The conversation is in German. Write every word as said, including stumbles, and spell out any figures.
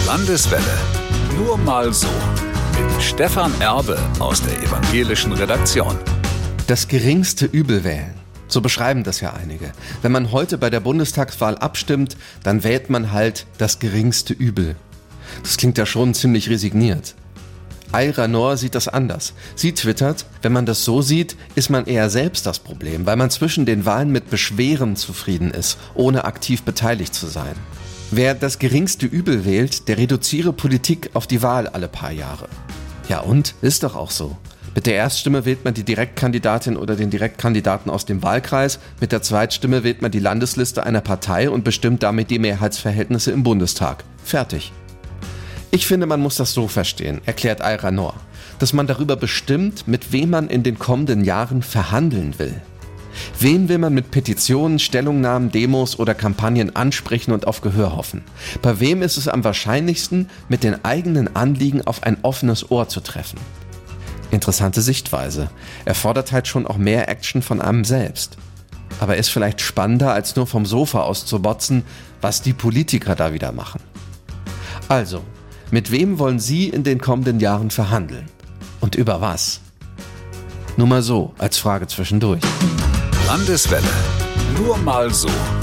Landeswelle. Nur mal so. Mit Stefan Erbe aus der evangelischen Redaktion. Das geringste Übel wählen. So beschreiben das ja einige. Wenn man heute bei der Bundestagswahl abstimmt, dann wählt man halt das geringste Übel. Das klingt ja schon ziemlich resigniert. Aira Noor sieht das anders. Sie twittert, wenn man das so sieht, ist man eher selbst das Problem, weil man zwischen den Wahlen mit Beschweren zufrieden ist, ohne aktiv beteiligt zu sein. Wer das geringste Übel wählt, der reduziere Politik auf die Wahl alle paar Jahre. Ja und? Ist doch auch so. Mit der Erststimme wählt man die Direktkandidatin oder den Direktkandidaten aus dem Wahlkreis, mit der Zweitstimme wählt man die Landesliste einer Partei und bestimmt damit die Mehrheitsverhältnisse im Bundestag. Fertig. Ich finde, man muss das so verstehen, erklärt Aira Noor, dass man darüber bestimmt, mit wem man in den kommenden Jahren verhandeln will. Wen will man mit Petitionen, Stellungnahmen, Demos oder Kampagnen ansprechen und auf Gehör hoffen? Bei wem ist es am wahrscheinlichsten, mit den eigenen Anliegen auf ein offenes Ohr zu treffen? Interessante Sichtweise. Erfordert halt schon auch mehr Action von einem selbst. Aber ist vielleicht spannender, als nur vom Sofa aus zu motzen, was die Politiker da wieder machen. Also, mit wem wollen Sie in den kommenden Jahren verhandeln? Und über was? Nur mal so, als Frage zwischendurch. Landeswelle. Nur mal so.